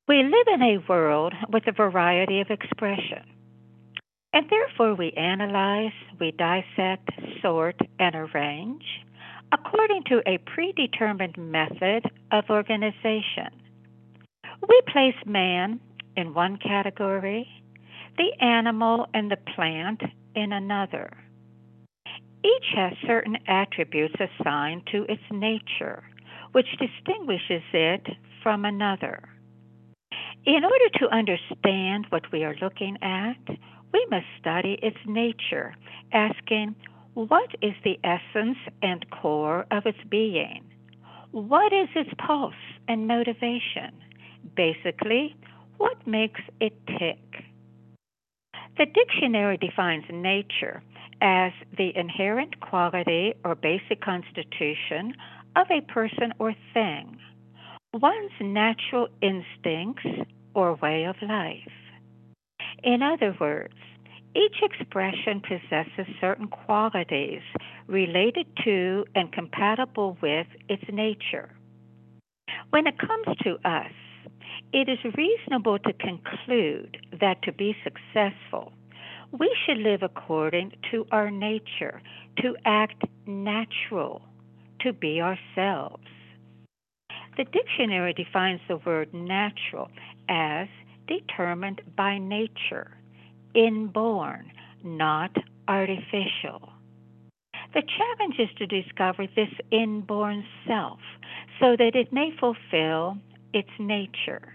We live in a world with a variety of expression, and therefore we analyze, we dissect, sort, and arrange according to a predetermined method of organization. We place man in one category, the animal and the plant in another. Each has certain attributes assigned to its nature, which distinguishes it from another. In order to understand what we are looking at, we must study its nature, asking what is the essence and core of its being? What is its pulse and motivation? Basically, what makes it tick? The dictionary defines nature as the inherent quality or basic constitution of a person or thing, one's natural instincts or way of life. In other words, each expression possesses certain qualities related to and compatible with its nature. When it comes to us, it is reasonable to conclude that to be successful, we should live according to our nature, to act natural, to be ourselves. The dictionary defines the word natural as determined by nature, inborn, not artificial. The challenge is to discover this inborn self so that it may fulfill its nature.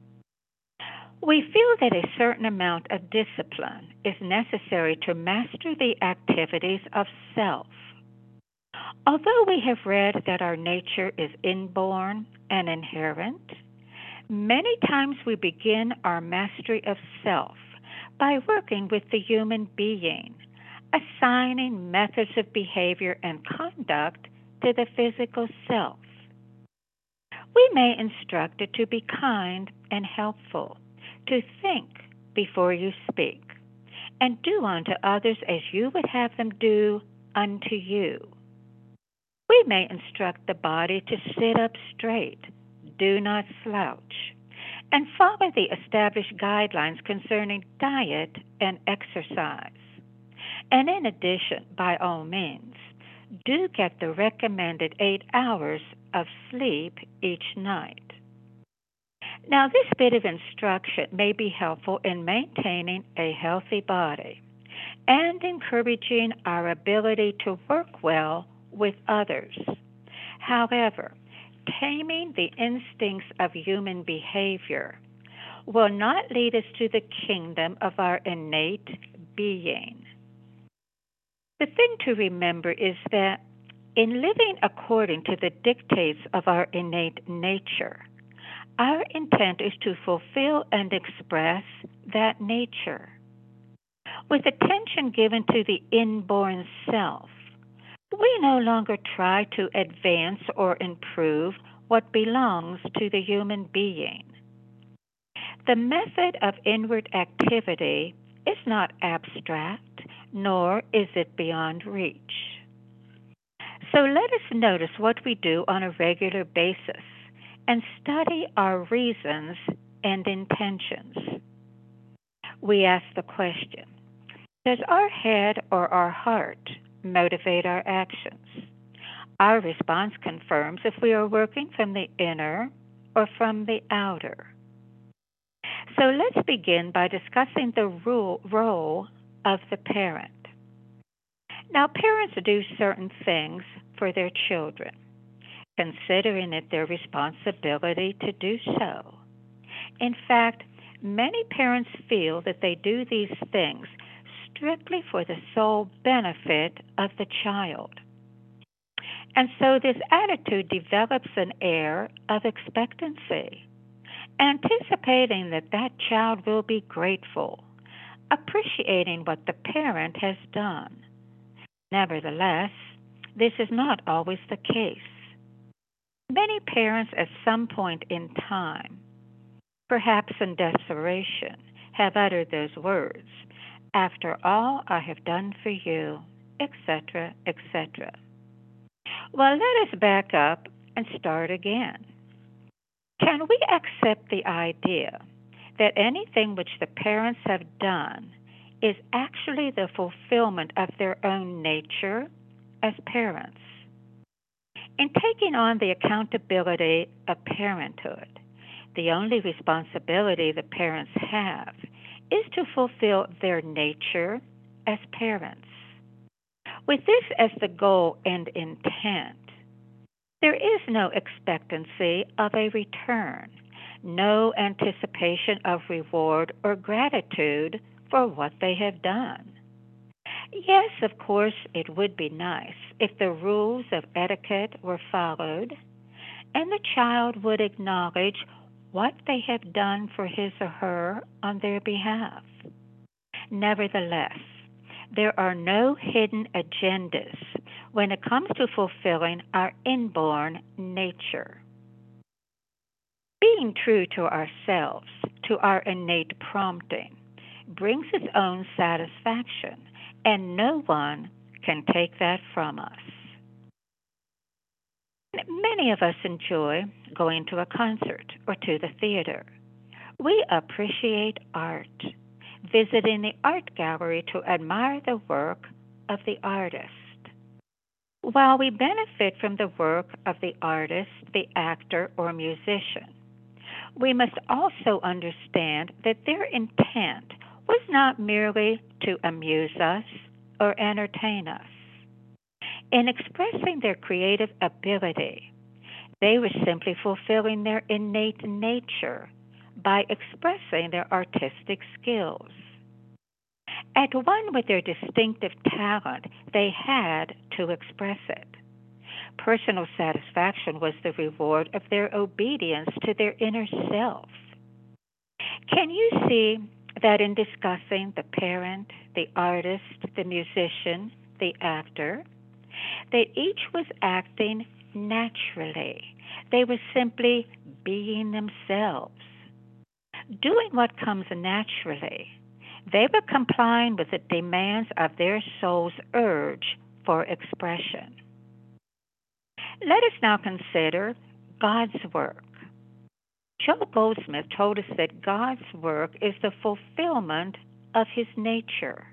We feel that a certain amount of discipline is necessary to master the activities of self. Although we have read that our nature is inborn and inherent, many times we begin our mastery of self by working with the human being, assigning methods of behavior and conduct to the physical self. We may instruct it to be kind and helpful, to think before you speak, and do unto others as you would have them do unto you. We may instruct the body to sit up straight, do not slouch, and follow the established guidelines concerning diet and exercise. And in addition, by all means, do get the recommended 8 hours of sleep each night. Now, this bit of instruction may be helpful in maintaining a healthy body and encouraging our ability to work well with others. However, taming the instincts of human behavior will not lead us to the kingdom of our innate being. The thing to remember is that in living according to the dictates of our innate nature, our intent is to fulfill and express that nature. With attention given to the inborn self, we no longer try to advance or improve what belongs to the human being. The method of inward activity is not abstract, nor is it beyond reach. So let us notice what we do on a regular basis and study our reasons and intentions. We ask the question, does our head or our heart motivate our actions? Our response confirms if we are working from the inner or from the outer. So let's begin by discussing the role of the parent. Now, parents do certain things for their children, considering it their responsibility to do so. In fact, many parents feel that they do these things strictly for the sole benefit of the child. And so this attitude develops an air of expectancy, anticipating that that child will be grateful, appreciating what the parent has done. Nevertheless, this is not always the case. Many parents at some point in time, perhaps in desperation, have uttered those words, "After all I have done for you," etc., etc. Well, let us back up and start again. Can we accept the idea that anything which the parents have done is actually the fulfillment of their own nature as parents? In taking on the accountability of parenthood, the only responsibility the parents have is to fulfill their nature as parents. With this as the goal and intent, there is no expectancy of a return, no anticipation of reward or gratitude for what they have done. Yes, of course, it would be nice if the rules of etiquette were followed and the child would acknowledge what they have done for his or her on their behalf. Nevertheless, there are no hidden agendas when it comes to fulfilling our inborn nature. Being true to ourselves, to our innate prompting, brings its own satisfaction, and no one can take that from us. Many of us enjoy going to a concert or to the theater. We appreciate art, visiting the art gallery to admire the work of the artist. While we benefit from the work of the artist, the actor, or musician, we must also understand that their intent was not merely to amuse us or entertain us. In expressing their creative ability, they were simply fulfilling their innate nature by expressing their artistic skills. At one with their distinctive talent, they had to express it. Personal satisfaction was the reward of their obedience to their inner self. Can you see that in discussing the parent, the artist, the musician, the actor, that each was acting naturally? They were simply being themselves, doing what comes naturally. They were complying with the demands of their soul's urge for expression. Let us now consider God's work. Joel Goldsmith told us that God's work is the fulfillment of his nature.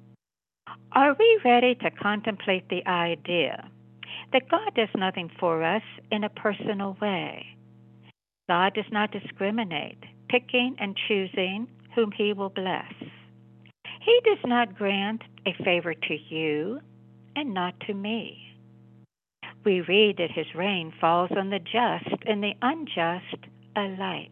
Are we ready to contemplate the idea that God does nothing for us in a personal way? God does not discriminate, picking and choosing whom he will bless. He does not grant a favor to you and not to me. We read that his rain falls on the just and the unjust alike.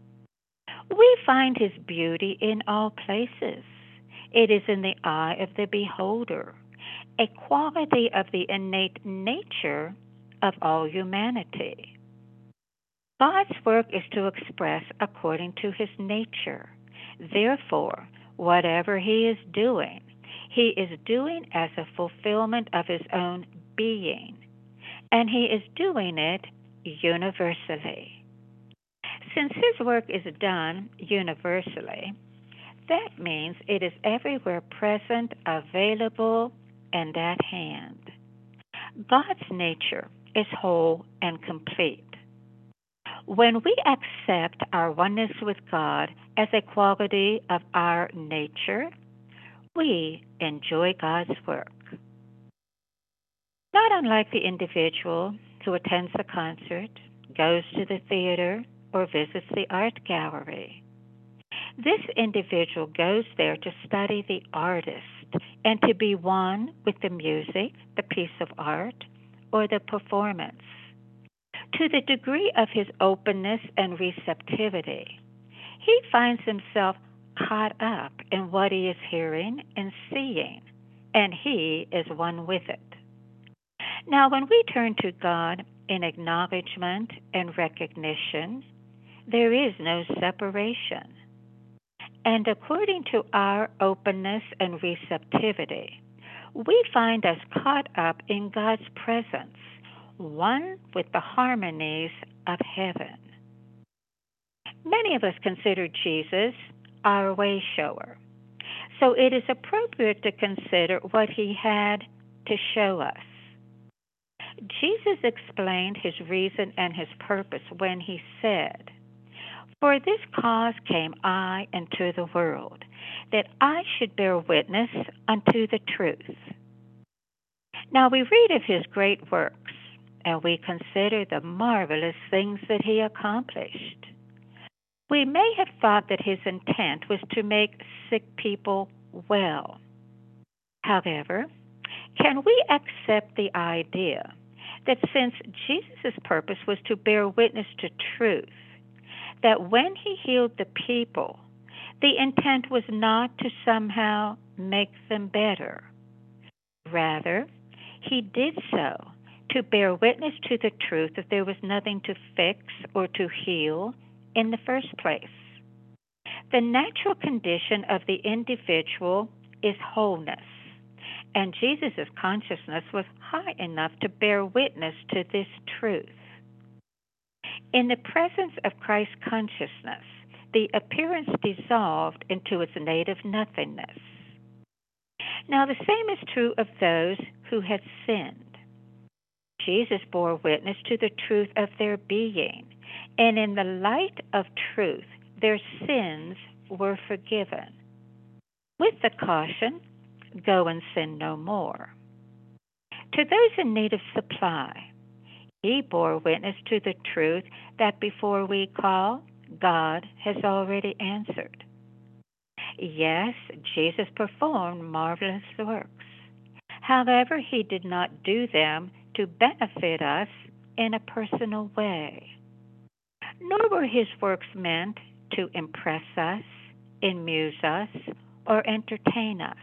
We find his beauty in all places. It is in the eye of the beholder, a quality of the innate nature of all humanity. God's work is to express according to his nature. Therefore, whatever he is doing as a fulfillment of his own being, and he is doing it universally. Since his work is done universally, that means it is everywhere present, available, and at hand. God's nature is whole and complete. When we accept our oneness with God as a quality of our nature, we enjoy God's work. Not unlike the individual who attends a concert, goes to the theater, or visits the art gallery. This individual goes there to study the artist and to be one with the music, the piece of art, or the performance. To the degree of his openness and receptivity, he finds himself caught up in what he is hearing and seeing, and he is one with it. Now, when we turn to God in acknowledgement and recognition, there is no separation. And according to our openness and receptivity, we find us caught up in God's presence, one with the harmonies of heaven. Many of us consider Jesus our way shower, so it is appropriate to consider what he had to show us. Jesus explained his reason and his purpose when he said, "For this cause came I into the world, that I should bear witness unto the truth." Now we read of his great works, and we consider the marvelous things that he accomplished. We may have thought that his intent was to make sick people well. However, can we accept the idea that since Jesus' purpose was to bear witness to truth, that when he healed the people, the intent was not to somehow make them better? Rather, he did so to bear witness to the truth that there was nothing to fix or to heal in the first place. The natural condition of the individual is wholeness, and Jesus' consciousness was high enough to bear witness to this truth. In the presence of Christ's consciousness, the appearance dissolved into its native nothingness. Now, the same is true of those who had sinned. Jesus bore witness to the truth of their being, and in the light of truth, their sins were forgiven, with the caution, "Go and sin no more." To those in need of supply, he bore witness to the truth that before we call, God has already answered. Yes, Jesus performed marvelous works. However, he did not do them to benefit us in a personal way. Nor were his works meant to impress us, amuse us, or entertain us.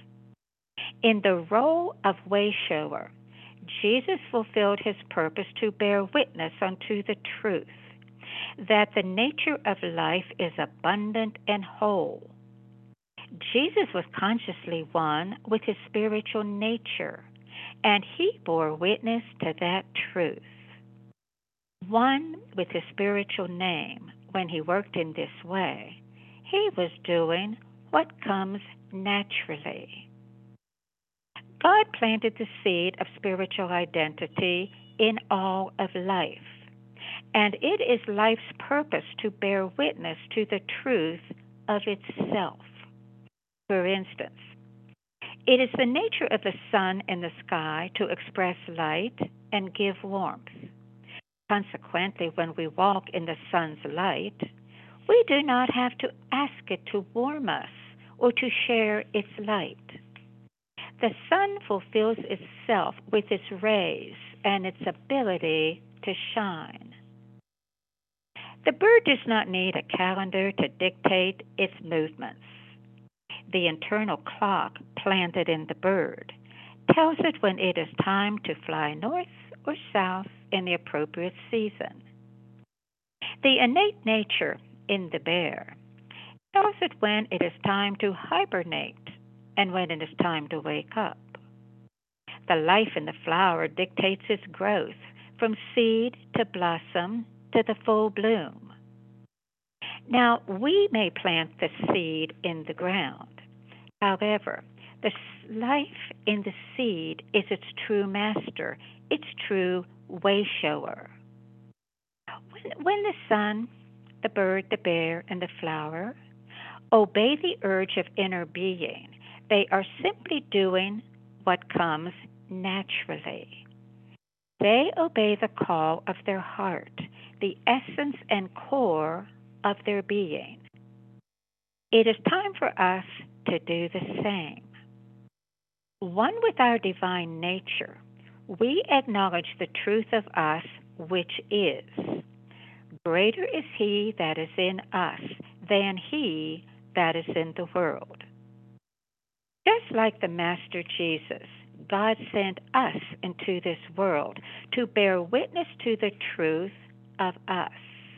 In the role of way-shower, Jesus fulfilled his purpose to bear witness unto the truth, that the nature of life is abundant and whole. Jesus was consciously one with his spiritual nature, and he bore witness to that truth. One with his spiritual name, when he worked in this way, he was doing what comes naturally. God planted the seed of spiritual identity in all of life, and it is life's purpose to bear witness to the truth of itself. For instance, it is the nature of the sun in the sky to express light and give warmth. Consequently, when we walk in the sun's light, we do not have to ask it to warm us or to share its light. The sun fulfills itself with its rays and its ability to shine. The bird does not need a calendar to dictate its movements. The internal clock planted in the bird tells it when it is time to fly north or south in the appropriate season. The innate nature in the bear tells it when it is time to hibernate and when it is time to wake up. The life in the flower dictates its growth from seed to blossom to the full bloom. Now, we may plant the seed in the ground. However, the life in the seed is its true master, its true way-shower. When the sun, the bird, the bear, and the flower obey the urge of inner being, they are simply doing what comes naturally. They obey the call of their heart, the essence and core of their being. It is time for us to do the same. One with our divine nature, we acknowledge the truth of us, which is, greater is he that is in us than he that is in the world. Just like the Master Jesus, God sent us into this world to bear witness to the truth of us.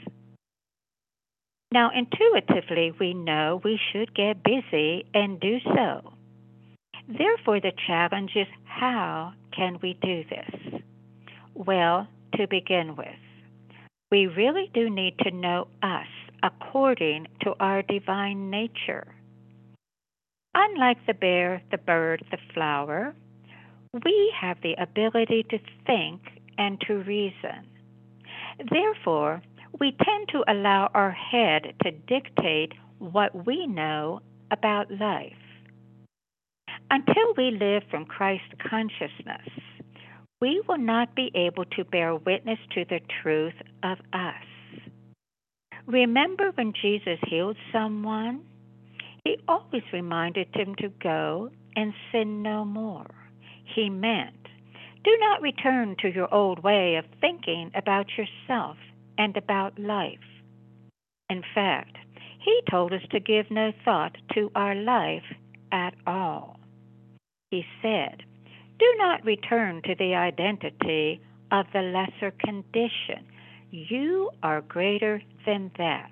Now, intuitively, we know we should get busy and do so. Therefore, the challenge is, how can we do this? Well, to begin with, we really do need to know us according to our divine nature. Unlike the bear, the bird, the flower, We have the ability to think and to reason. Therefore, we tend to allow our head to dictate what we know about life. Until we live from Christ consciousness, we will not be able to bear witness to the truth of us. Remember when Jesus healed someone? He always reminded him to go and sin no more. He meant, do not return to your old way of thinking about yourself and about life. In fact, he told us to give no thought to our life at all. He said, do not return to the identity of the lesser condition. You are greater than that.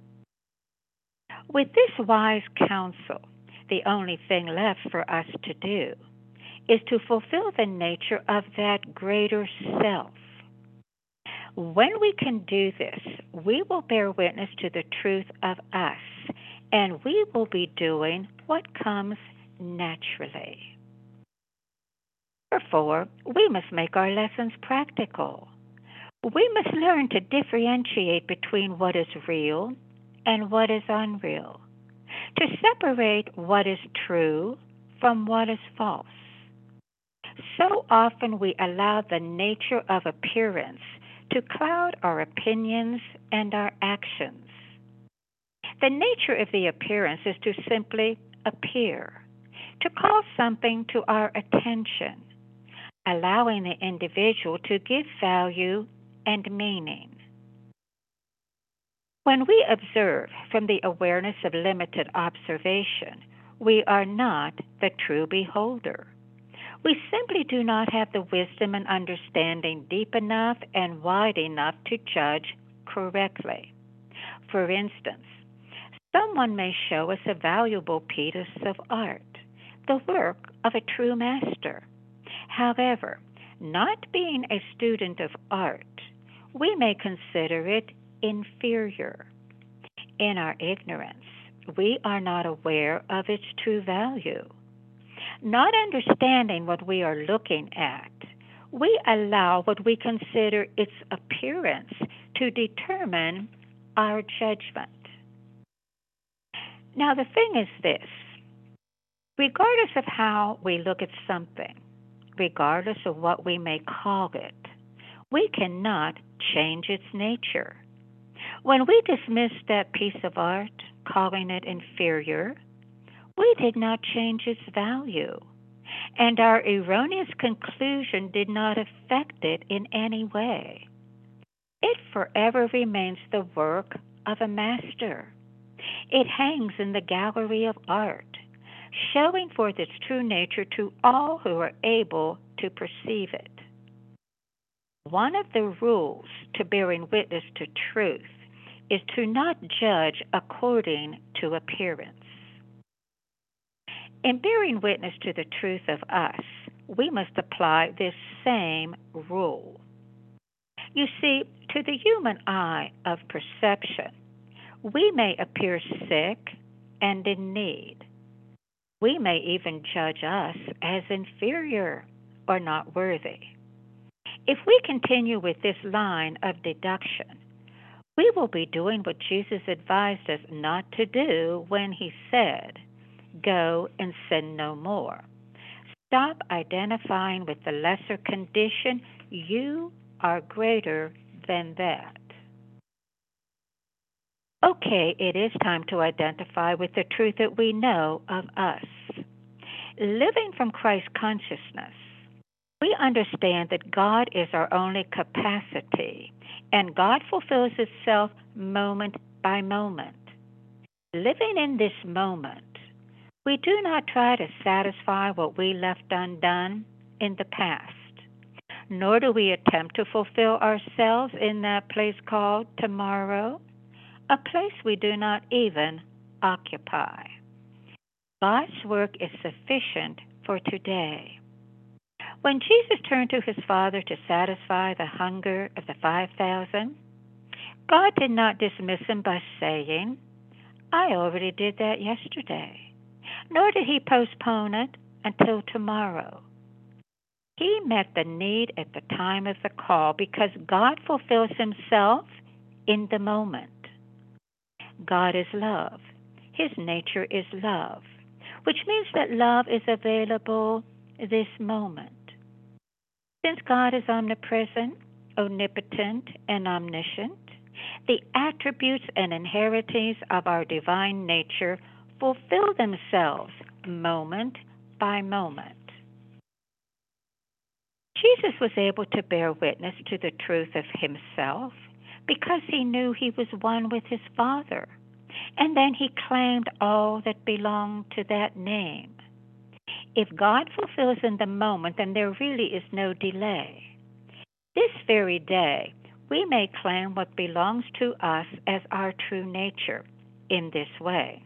With this wise counsel, the only thing left for us to do is to fulfill the nature of that greater self. When we can do this, we will bear witness to the truth of us, and we will be doing what comes naturally. Therefore, we must make our lessons practical. We must learn to differentiate between what is real and what is unreal, to separate what is true from what is false. So often we allow the nature of appearance to cloud our opinions and our actions. The nature of the appearance is to simply appear, to call something to our attention, allowing the individual to give value and meaning. When we observe from the awareness of limited observation, we are not the true beholder. We simply do not have the wisdom and understanding deep enough and wide enough to judge correctly. For instance, someone may show us a valuable piece of art, the work of a true master. However, not being a student of art, we may consider it inferior. In our ignorance, we are not aware of its true value. Not understanding what we are looking at, we allow what we consider its appearance to determine our judgment. Now, the thing is this: regardless of how we look at something, regardless of what we may call it, we cannot change its nature. When we dismissed that piece of art, calling it inferior, we did not change its value, and our erroneous conclusion did not affect it in any way. It forever remains the work of a master. It hangs in the gallery of art, showing forth its true nature to all who are able to perceive it. One of the rules to bearing witness to truth is to not judge according to appearance. In bearing witness to the truth of us, we must apply this same rule. You see, to the human eye of perception, we may appear sick and in need. We may even judge us as inferior or not worthy. If we continue with this line of deduction, we will be doing what Jesus advised us not to do when he said, go and sin no more. Stop identifying with the lesser condition. You are greater than that. Okay, it is time to identify with the truth that we know of us. Living from Christ consciousness, we understand that God is our only capacity, and God fulfills itself moment by moment. Living in this moment, we do not try to satisfy what we left undone in the past, nor do we attempt to fulfill ourselves in that place called tomorrow, a place we do not even occupy. God's work is sufficient for today. When Jesus turned to his Father to satisfy the hunger of the 5,000, God did not dismiss him by saying, I already did that yesterday, nor did he postpone it until tomorrow. He met the need at the time of the call because God fulfills himself in the moment. God is love. His nature is love, which means that love is available this moment. Since God is omnipresent, omnipotent, and omniscient, the attributes and inheritance of our divine nature fulfill themselves moment by moment. Jesus was able to bear witness to the truth of himself because he knew he was one with his Father, and then he claimed all that belonged to that name. If God fulfills in the moment, then there really is no delay. This very day, we may claim what belongs to us as our true nature in this way.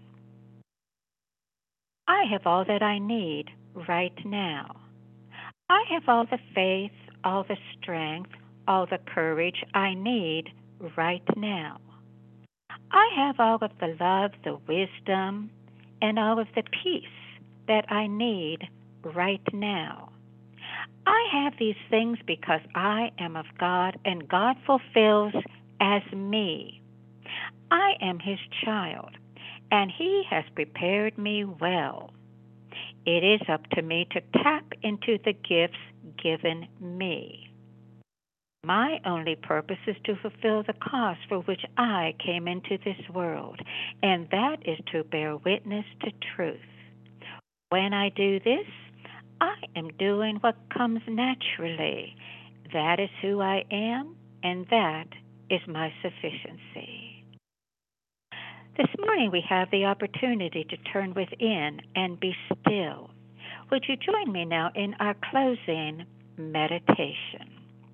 I have all that I need right now. I have all the faith, all the strength, all the courage I need right now. I have all of the love, the wisdom, and all of the peace that I need right now. I have these things because I am of God and God fulfills as me. I am his child and he has prepared me well. It is up to me to tap into the gifts given me. My only purpose is to fulfill the cause for which I came into this world, and that is to bear witness to truth. When I do this, I am doing what comes naturally. That is who I am, and that is my sufficiency. This morning we have the opportunity to turn within and be still. Would you join me now in our closing meditation?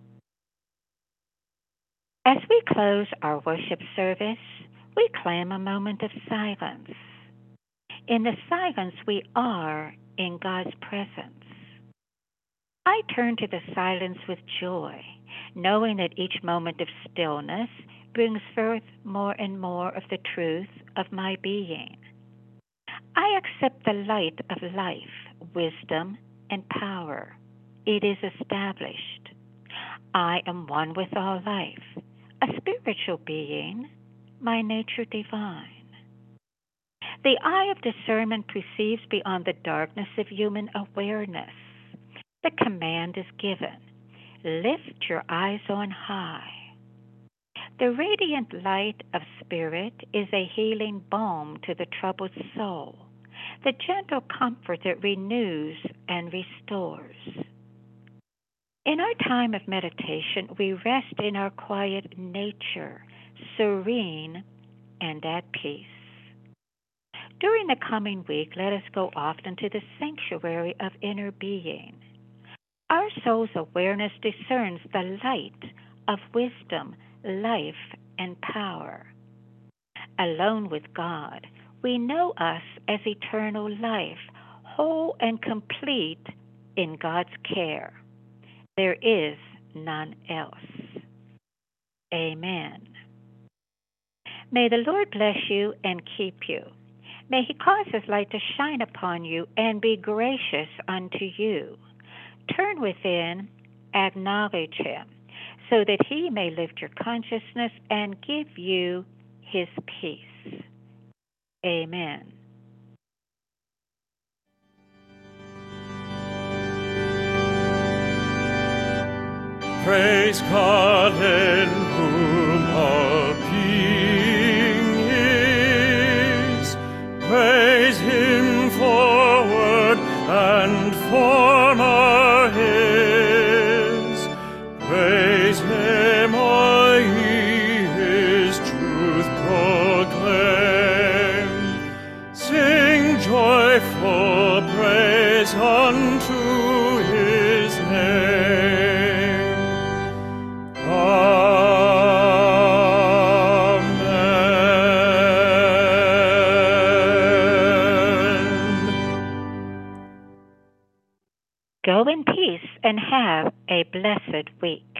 As we close our worship service, we claim a moment of silence. In the silence, we are in God's presence. I turn to the silence with joy, knowing that each moment of stillness brings forth more and more of the truth of my being. I accept the light of life, wisdom, and power. It is established. I am one with all life, a spiritual being, my nature divine. The eye of discernment perceives beyond the darkness of human awareness. The command is given. Lift your eyes on high. The radiant light of spirit is a healing balm to the troubled soul, the gentle comfort that renews and restores. In our time of meditation, we rest in our quiet nature, serene and at peace. During the coming week, let us go often to the sanctuary of inner being. Our soul's awareness discerns the light of wisdom, life, and power. Alone with God, we know us as eternal life, whole and complete in God's care. There is none else. Amen. May the Lord bless you and keep you. May he cause his light to shine upon you and be gracious unto you. Turn within, acknowledge him, so that he may lift your consciousness and give you his peace. Amen. Praise God in whom all being is. Praise him, for word and form are his. Praise him, all ye his truth proclaim. Sing joyful praise unto his name. Go in peace and have a blessed week.